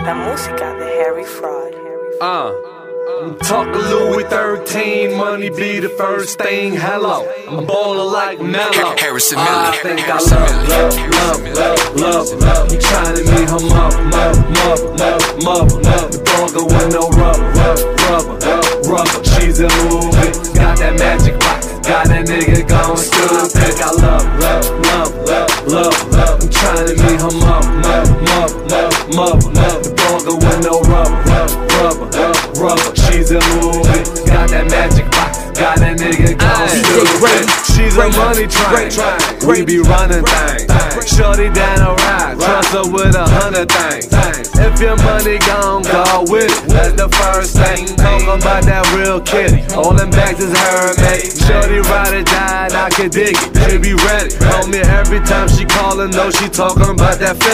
La música de Harry Fraud. I'm talking Louis 13, money be the first thing. Hello, I'm ballin' like Mello. I think I love. I'm trying to meet her mother. The burger with no rubber. She's a movie, got that magic box, got that nigga going stupid. Think I love. I'm trying to meet her mother. The burger with no rubber. She's a movie, got that magic box, got that nigga going stupid. She's a money train, we be running things. Shorty down a ride, trust her with 100 things. If your money gon' go with it, that's the first thing. Talking about that real kitty, all them bags is her, mate. Shorty ride or die, and I can dig it, she be ready. On me every time she callin', know she talking about that